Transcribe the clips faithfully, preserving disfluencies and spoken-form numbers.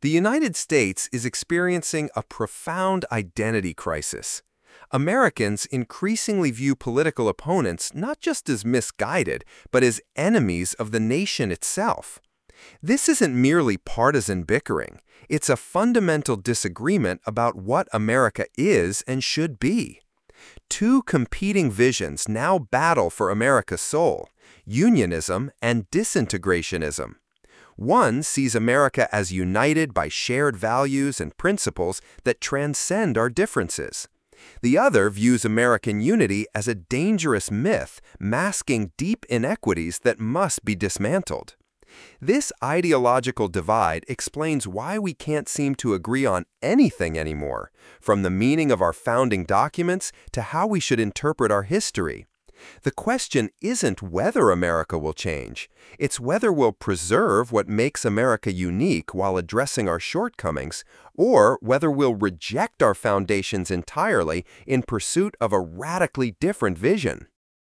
The United States is experiencing a profound identity crisis. Americans increasingly view political opponents not just as misguided, but as enemies of the nation itself. This isn't merely partisan bickering. It's a fundamental disagreement about what America is and should be. Two competing visions now battle for America's soul: unionism and disintegrationism. One sees America as united by shared values and principles that transcend our differences. The other views American unity as a dangerous myth masking deep inequities that must be dismantled. This ideological divide explains why we can't seem to agree on anything anymore, from the meaning of our founding documents to how we should interpret our history. The question isn't whether America will change, it's whether we'll preserve what makes America unique while addressing our shortcomings, or whether we'll reject our foundations entirely in pursuit of a radically different vision.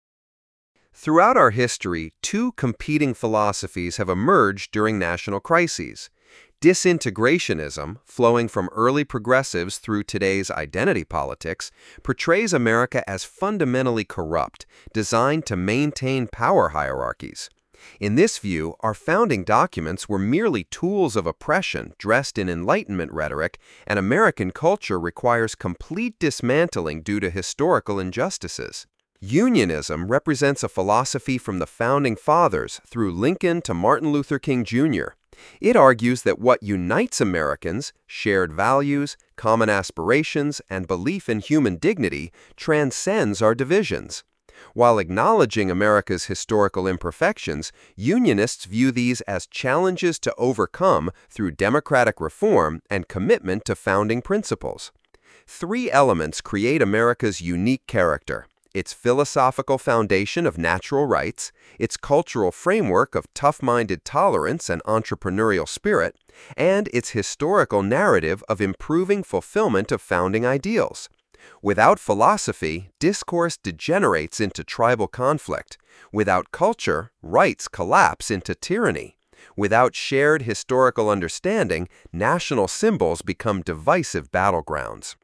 Throughout our history, two competing philosophies have emerged during national crises. Disintegrationism, flowing from early progressives through today's identity politics, portrays America as fundamentally corrupt, designed to maintain power hierarchies. In this view, our founding documents were merely tools of oppression dressed in Enlightenment rhetoric, and American culture requires complete dismantling due to historical injustices. Unionism represents a philosophy from the Founding Fathers through Lincoln to Martin Luther King Junior It argues that what unites Americans, shared values, common aspirations, and belief in human dignity, transcends our divisions. While acknowledging America's historical imperfections, Unionists view these as challenges to overcome through democratic reform and commitment to founding principles. Three elements create America's unique character: its philosophical foundation of natural rights, its cultural framework of tough-minded tolerance and entrepreneurial spirit, and its historical narrative of improving fulfillment of founding ideals. Without philosophy, discourse degenerates into tribal conflict. Without culture, rights collapse into tyranny. Without shared historical understanding, national symbols become divisive battlegrounds.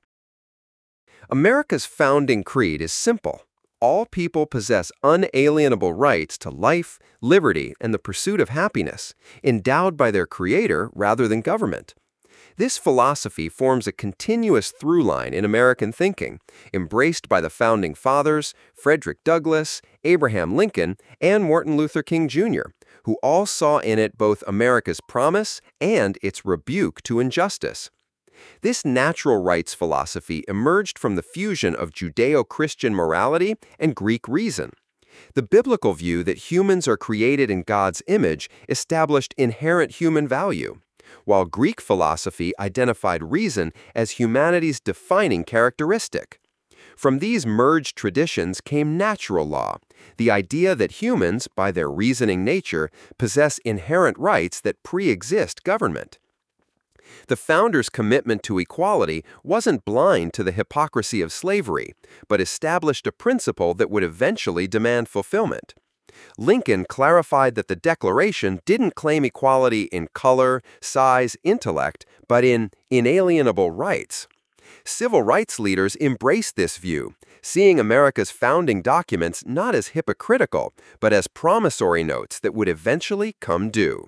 America's founding creed is simple: all people possess unalienable rights to life, liberty, and the pursuit of happiness, endowed by their creator rather than government. This philosophy forms a continuous through line in American thinking, embraced by the Founding Fathers, Frederick Douglass, Abraham Lincoln, and Martin Luther King Junior, who all saw in it both America's promise and its rebuke to injustice. This natural rights philosophy emerged from the fusion of Judeo-Christian morality and Greek reason. The biblical view that humans are created in God's image established inherent human value, while Greek philosophy identified reason as humanity's defining characteristic. From these merged traditions came natural law, the idea that humans, by their reasoning nature, possess inherent rights that pre-exist government. The founders' commitment to equality wasn't blind to the hypocrisy of slavery, but established a principle that would eventually demand fulfillment. Lincoln clarified that the Declaration didn't claim equality in color, size, intellect, but in inalienable rights. Civil rights leaders embraced this view, seeing America's founding documents not as hypocritical, but as promissory notes that would eventually come due.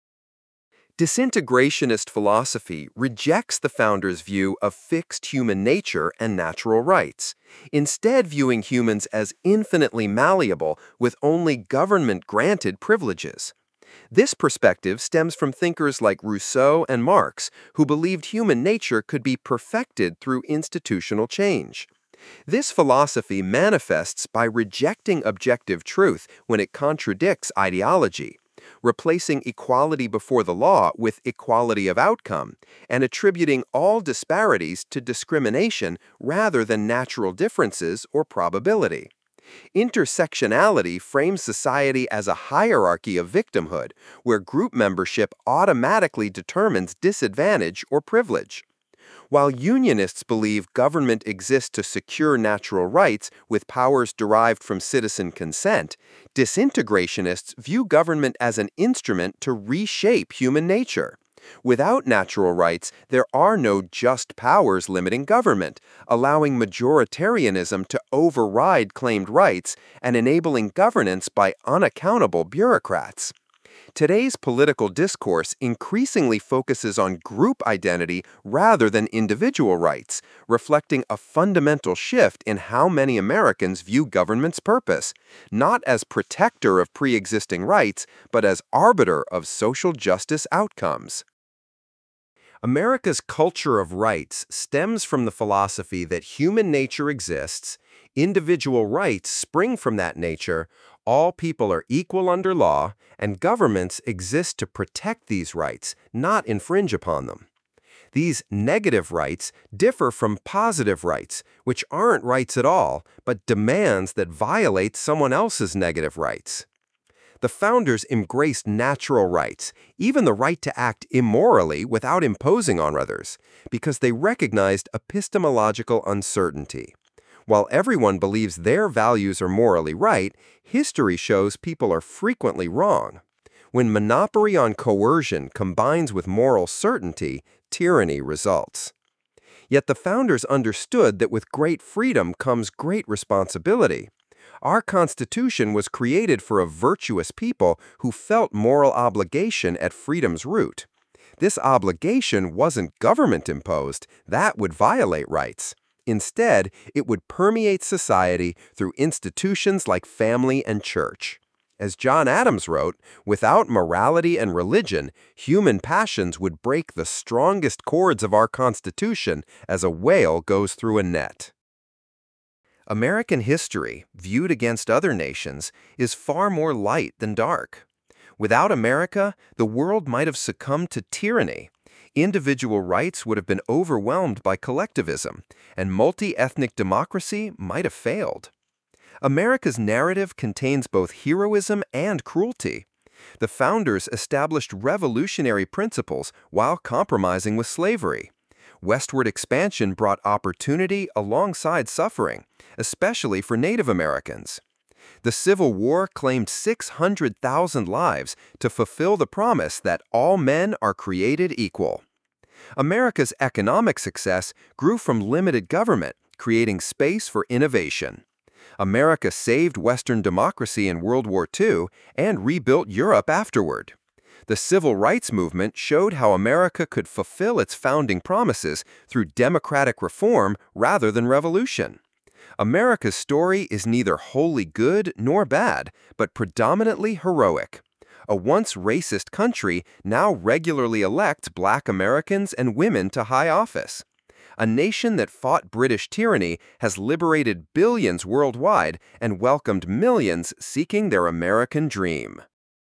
Disintegrationist philosophy rejects the founders' view of fixed human nature and natural rights, instead viewing humans as infinitely malleable with only government-granted privileges. This perspective stems from thinkers like Rousseau and Marx, who believed human nature could be perfected through institutional change. This philosophy manifests by rejecting objective truth when it contradicts ideology, replacing equality before the law with equality of outcome, and attributing all disparities to discrimination rather than natural differences or probability. Intersectionality frames society as a hierarchy of victimhood, where group membership automatically determines disadvantage or privilege. While Unionists believe government exists to secure natural rights with powers derived from citizen consent, disintegrationists view government as an instrument to reshape human nature. Without natural rights, there are no just powers limiting government, allowing majoritarianism to override claimed rights and enabling governance by unaccountable bureaucrats. Today's political discourse increasingly focuses on group identity rather than individual rights, reflecting a fundamental shift in how many Americans view government's purpose, not as protector of pre-existing rights, but as arbiter of social justice outcomes. America's culture of rights stems from the philosophy that human nature exists, individual rights spring from that nature, all people are equal under law, and governments exist to protect these rights, not infringe upon them. These negative rights differ from positive rights, which aren't rights at all, but demands that violate someone else's negative rights. The founders embraced natural rights, even the right to act immorally without imposing on others, because they recognized epistemological uncertainty. While everyone believes their values are morally right, history shows people are frequently wrong. When monopoly on coercion combines with moral certainty, tyranny results. Yet the founders understood that with great freedom comes great responsibility. Our Constitution was created for a virtuous people who felt moral obligation at freedom's root. This obligation wasn't government-imposed, that would violate rights. Instead, it would permeate society through institutions like family and church. As John Adams wrote, without morality and religion, human passions would break the strongest cords of our Constitution as a whale goes through a net. American history, viewed against other nations, is far more light than dark. Without America, the world might have succumbed to tyranny. Individual rights would have been overwhelmed by collectivism, and multi-ethnic democracy might have failed. America's narrative contains both heroism and cruelty. The founders established revolutionary principles while compromising with slavery. Westward expansion brought opportunity alongside suffering, especially for Native Americans. The Civil War claimed six hundred thousand lives to fulfill the promise that all men are created equal. America's economic success grew from limited government, creating space for innovation. America saved Western democracy in World War Two and rebuilt Europe afterward. The Civil Rights Movement showed how America could fulfill its founding promises through democratic reform rather than revolution. America's story is neither wholly good nor bad, but predominantly heroic. A once racist country now regularly elects Black Americans and women to high office. A nation that fought British tyranny has liberated billions worldwide and welcomed millions seeking their American dream.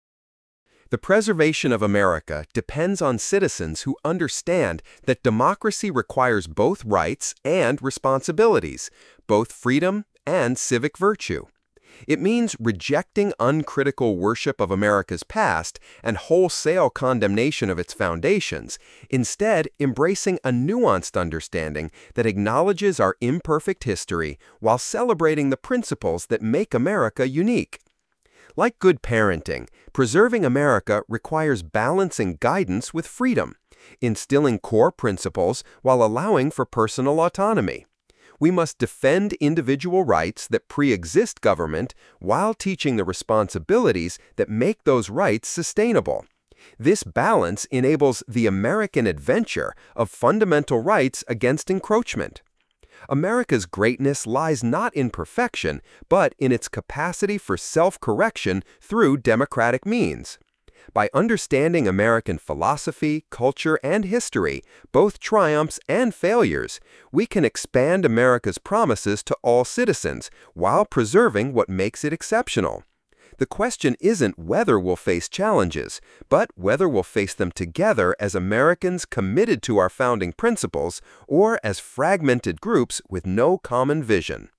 The preservation of America depends on citizens who understand that democracy requires both rights and responsibilities, both freedom and civic virtue. It means rejecting uncritical worship of America's past and wholesale condemnation of its foundations, instead embracing a nuanced understanding that acknowledges our imperfect history while celebrating the principles that make America unique. Like good parenting, preserving America requires balancing guidance with freedom, instilling core principles while allowing for personal autonomy. We must defend individual rights that pre-exist government while teaching the responsibilities that make those rights sustainable. This balance enables the American adventure of fundamental rights against encroachment. America's greatness lies not in perfection, but in its capacity for self-correction through democratic means. By understanding American philosophy, culture, and history, both triumphs and failures, we can expand America's promises to all citizens while preserving what makes it exceptional. The question isn't whether we'll face challenges, but whether we'll face them together as Americans committed to our founding principles or as fragmented groups with no common vision.